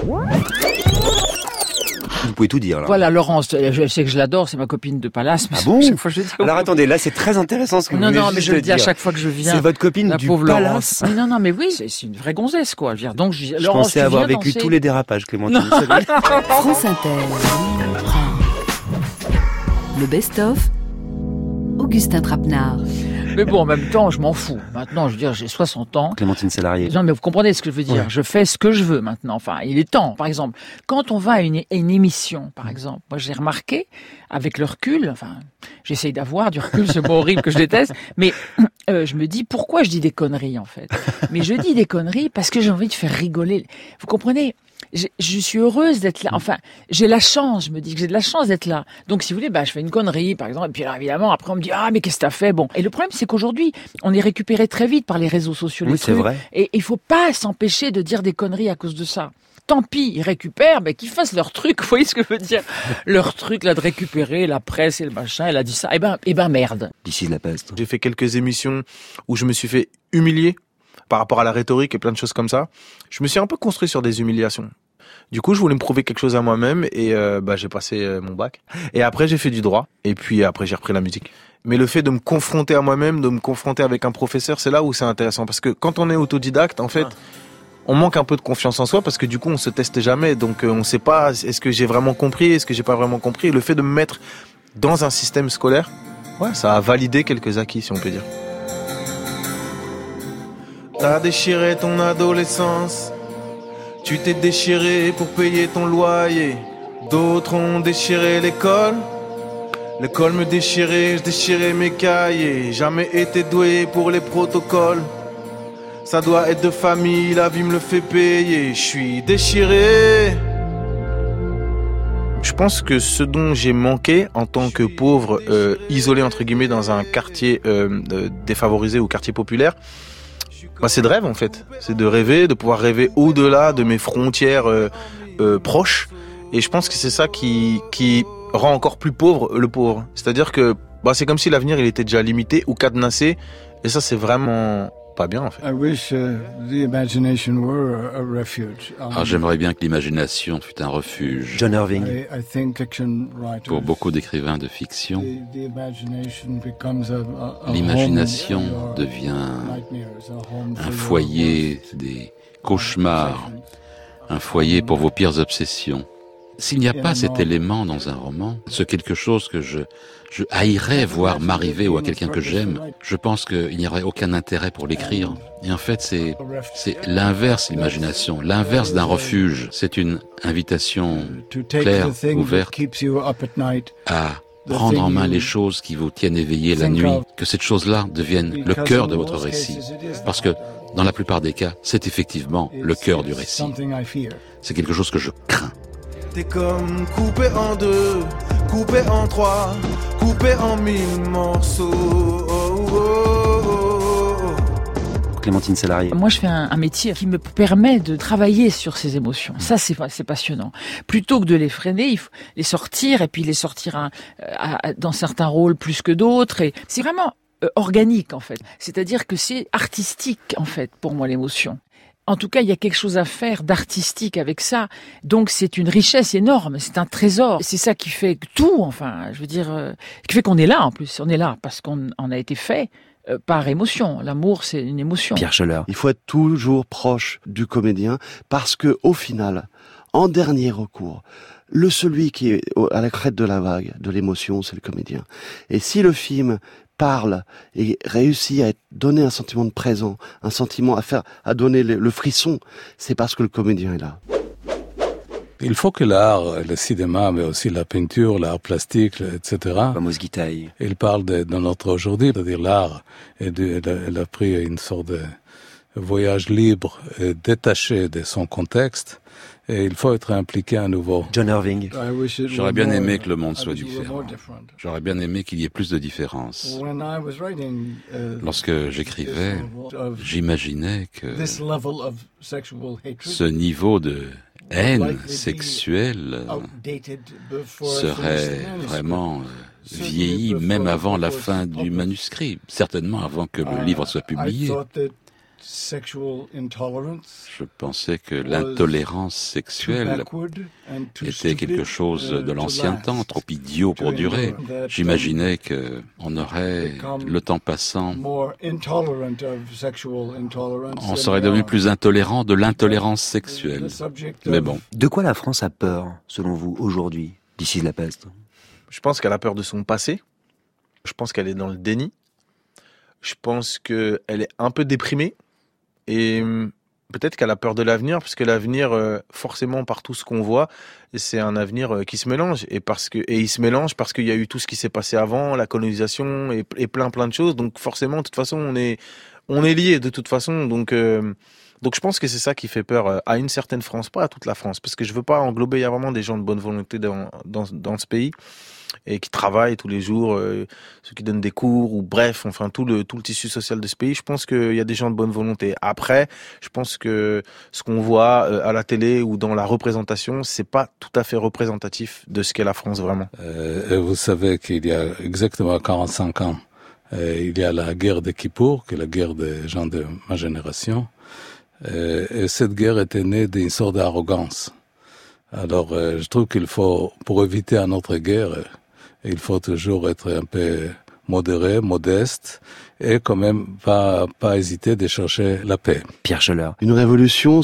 Vous pouvez tout dire, là. Voilà, Laurence, je sais que je l'adore, c'est ma copine de palace. Mais Ah bon? chaque fois, je dis, Alors attendez, là c'est très intéressant ce que vous venez non, mais juste je le de dis à dire. chaque fois que je viens. C'est votre copine La du pauvre palace. Laurence. Mais mais oui, c'est une vraie gonzesse, quoi. Je veux dire, donc, Je Laurence, pensais tu avoir viens vécu danser tous les dérapages, Clémentine. Non. Vous savez. France Inter. Le best-of, Augustin Trapenard. Mais bon, en même temps, je m'en fous. Maintenant, je veux dire, j'ai 60 ans. Clémentine Salarié. Non, mais vous comprenez ce que je veux dire. Ouais. Je fais ce que je veux maintenant. Enfin, il est temps. Par exemple, quand on va à une émission, par exemple, moi j'ai remarqué, avec le recul, enfin, j'essaye d'avoir du recul, ce mot horrible que je déteste, mais je me dis, pourquoi je dis des conneries, en fait? Mais je dis des conneries parce que j'ai envie de faire rigoler. Vous comprenez? Je suis heureuse d'être là. Enfin, j'ai la chance, je me dis que j'ai de la chance d'être là. Donc, si vous voulez, je fais une connerie, par exemple. Et puis, alors, évidemment, après, on me dit, ah, mais qu'est-ce que t'as fait? Bon. Et le problème, c'est qu'aujourd'hui, on est récupéré très vite par les réseaux sociaux. Oui, c'est vrai. Et il faut pas s'empêcher de dire des conneries à cause de ça. Tant pis, ils récupèrent, mais qu'ils fassent leur truc. Vous voyez ce que je veux dire? Leur truc, là, de récupérer la presse et le machin. Elle a dit ça. Eh ben, merde. D'ici de la peste. J'ai fait quelques émissions où je me suis fait humilier par rapport à la rhétorique et plein de choses comme ça. Je me suis un peu construit sur des humiliations. Du coup, je voulais me prouver quelque chose à moi-même et j'ai passé mon bac. Et après, j'ai fait du droit. Et puis après, j'ai repris la musique. Mais le fait de me confronter à moi-même, de me confronter avec un professeur, c'est là où c'est intéressant. Parce que quand on est autodidacte, en fait, on manque un peu de confiance en soi parce que du coup, on se teste jamais. Donc, on ne sait pas est-ce que j'ai vraiment compris, est-ce que j'ai pas vraiment compris. Et le fait de me mettre dans un système scolaire, ça a validé quelques acquis, si on peut dire. T'as déchiré ton adolescence. Tu t'es déchiré pour payer ton loyer. D'autres ont déchiré l'école. L'école me déchirait, je déchirais mes cahiers. Jamais été doué pour les protocoles. Ça doit être de famille, la vie me le fait payer. Je suis déchiré. Je pense que ce dont j'ai manqué en tant que pauvre, isolé entre guillemets dans un quartier défavorisé ou quartier populaire, c'est de rêve en fait. C'est de rêver, de pouvoir rêver au-delà de mes frontières proches. Et je pense que c'est ça qui rend encore plus pauvre le pauvre. C'est-à-dire que c'est comme si l'avenir il était déjà limité ou cadenassé. Et ça c'est vraiment pas bien en fait. J'aimerais bien que l'imagination fût un refuge. John Irving. Pour beaucoup d'écrivains de fiction, l'imagination devient un foyer des cauchemars, un foyer pour vos pires obsessions. S'il n'y a pas cet élément dans un roman, c'est quelque chose que je haïrais voir m'arriver ou à quelqu'un que j'aime, je pense qu'il n'y aurait aucun intérêt pour l'écrire. Et en fait, c'est l'inverse, l'imagination, l'inverse d'un refuge. C'est une invitation claire, ouverte, à prendre en main les choses qui vous tiennent éveillé la nuit, que cette chose-là devienne le cœur de votre récit. Parce que, dans la plupart des cas, c'est effectivement le cœur du récit. C'est quelque chose que je crains. T'es comme coupé en deux, coupé en trois, coupé en 1000 morceaux. Clémentine Salarié. Moi, je fais un métier qui me permet de travailler sur ces émotions. Ça, c'est passionnant. Plutôt que de les freiner, il faut les sortir et puis les sortir dans certains rôles plus que d'autres. Et c'est vraiment organique, en fait. C'est-à-dire que c'est artistique, en fait, pour moi, l'émotion. En tout cas, il y a quelque chose à faire d'artistique avec ça. Donc, c'est une richesse énorme. C'est un trésor. C'est ça qui fait tout, enfin, je veux dire, qui fait qu'on est là, en plus. On est là parce qu'on a été fait par émotion. L'amour, c'est une émotion. Pierre Scheller. Il faut être toujours proche du comédien parce que, au final, en dernier recours, celui qui est à la crête de la vague, de l'émotion, c'est le comédien. Et si le film parle et réussit à donner un sentiment de présent, un sentiment à donner le frisson, c'est parce que le comédien est là. Il faut que l'art, le cinéma, mais aussi la peinture, l'art plastique, etc. Il parle de notre aujourd'hui, c'est-à-dire l'art, elle a pris une sorte de voyage libre et détaché de son contexte. Et il faut être impliqué à nouveau. John Irving. J'aurais bien aimé que le monde soit différent. J'aurais bien aimé qu'il y ait plus de différence. Lorsque j'écrivais, j'imaginais que ce niveau de haine sexuelle serait vraiment vieilli même avant la fin du manuscrit, certainement avant que le livre soit publié. Je pensais que l'intolérance sexuelle était quelque chose de l'ancien temps, trop idiot pour durer. J'imaginais que on aurait, le temps passant, on serait devenu plus intolérant de l'intolérance sexuelle. Mais bon. De quoi la France a peur, selon vous, aujourd'hui, d'ici la peste? Je pense qu'elle a peur de son passé. Je pense qu'elle est dans le déni. Je pense qu'elle est un peu déprimée. Et peut-être qu'elle a peur de l'avenir, parce que l'avenir, forcément, par tout ce qu'on voit, c'est un avenir qui se mélange. Et il se mélange parce qu'il y a eu tout ce qui s'est passé avant, la colonisation et plein de choses. Donc forcément, de toute façon, on est liés de toute façon. Donc je pense que c'est ça qui fait peur à une certaine France, pas à toute la France, parce que je veux pas englober. Il y a vraiment des gens de bonne volonté dans ce pays et qui travaillent tous les jours, ceux qui donnent des cours ou bref, enfin tout le tissu social de ce pays. Je pense qu'il y a des gens de bonne volonté. Après, je pense que ce qu'on voit à la télé ou dans la représentation, c'est pas tout à fait représentatif de ce qu'est la France vraiment. Vous savez qu'il y a exactement 45 ans, il y a la guerre de Kippour, qui est la guerre des gens de ma génération. Et cette guerre était née d'une sorte d'arrogance. Alors, je trouve qu'il faut, pour éviter une autre guerre, il faut toujours être un peu modéré, modeste, et quand même pas hésiter de chercher la paix. Pierre Schoeller. Une révolution,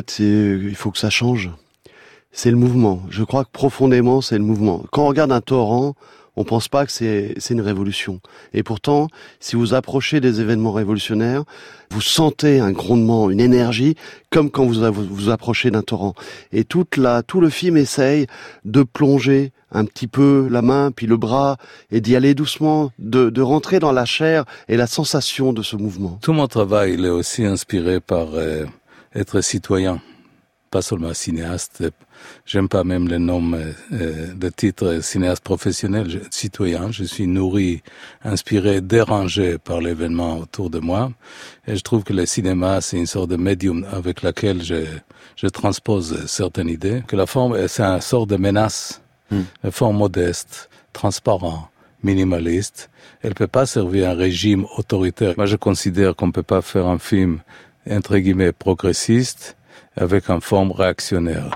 il faut que ça change. C'est le mouvement. Je crois que profondément, c'est le mouvement. Quand on regarde un torrent, on pense pas que c'est une révolution. Et pourtant, si vous approchez des événements révolutionnaires, vous sentez un grondement, une énergie, comme quand vous approchez d'un torrent. Et tout le film essaye de plonger un petit peu la main, puis le bras, et d'y aller doucement, de rentrer dans la chair et la sensation de ce mouvement. Tout mon travail, il est aussi inspiré par être citoyen. Pas seulement cinéaste, j'aime pas même le nom de titre cinéaste professionnel, citoyen. Je suis nourri, inspiré, dérangé par l'événement autour de moi. Et je trouve que le cinéma, c'est une sorte de médium avec laquelle je transpose certaines idées. Que la forme, c'est une sorte de menace. Une forme modeste, transparent, minimaliste. Elle peut pas servir un régime autoritaire. Moi, je considère qu'on peut pas faire un film, entre guillemets, progressiste, avec une forme réactionnaire.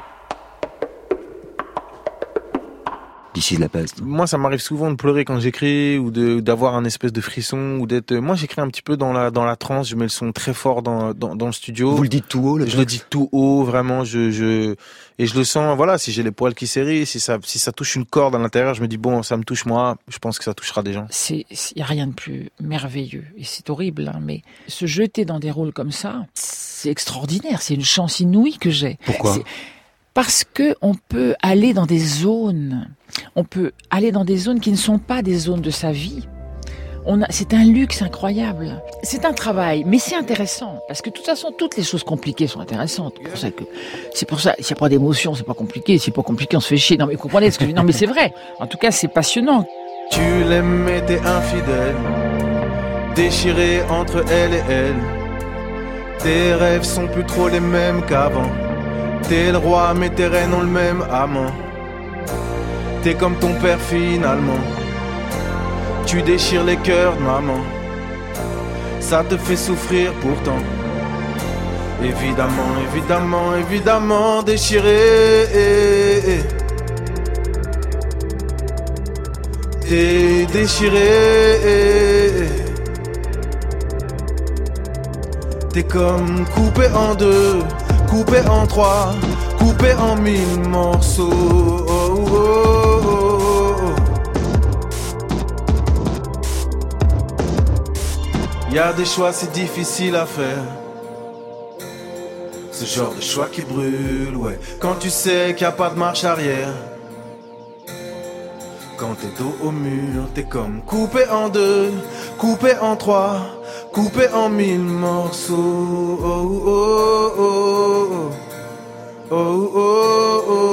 D'ici la peste. Moi, ça m'arrive souvent de pleurer quand j'écris ou d'avoir un espèce de frisson ou d'être. Moi, j'écris un petit peu dans la transe. Je mets le son très fort dans le studio. Vous le dites tout haut, je le dis tout haut, vraiment. Et je le sens. Voilà, si j'ai les poils qui s'hérissent, si ça touche une corde à l'intérieur, je me dis bon, ça me touche moi. Je pense que ça touchera des gens. Il y a rien de plus merveilleux et c'est horrible, hein, mais se jeter dans des rôles comme ça, c'est extraordinaire. C'est une chance inouïe que j'ai. Pourquoi? Parce que on peut aller dans des zones. On peut aller dans des zones qui ne sont pas des zones de sa vie. C'est un luxe incroyable. C'est un travail, mais c'est intéressant. Parce que de toute façon, toutes les choses compliquées sont intéressantes. C'est pour ça, s'il n'y a pas d'émotion, c'est pas compliqué. Si c'est pas compliqué, on se fait chier. Non, mais vous comprenez ce que je dis? Non, mais c'est vrai. En tout cas, c'est passionnant. Tu l'aimes, mais t'es infidèle. Déchiré entre elle et elle. Tes rêves sont plus trop les mêmes qu'avant. T'es le roi, mais tes reines ont le même amant. T'es comme ton père finalement. Tu déchires les cœurs de maman. Ça te fait souffrir pourtant. Évidemment, évidemment, évidemment déchiré. T'es déchiré. T'es comme coupé en deux, coupé en trois, coupé en 1000 morceaux. Oh, oh, oh, oh. Y a des choix, c'est difficile à faire. Ce genre de choix qui brûle, ouais. Quand tu sais qu'il n'y a pas de marche arrière. Quand t'es dos au mur, t'es comme coupé en deux, coupé en trois, coupé en 1000 morceaux. Oh, oh, oh, oh, oh, oh, oh.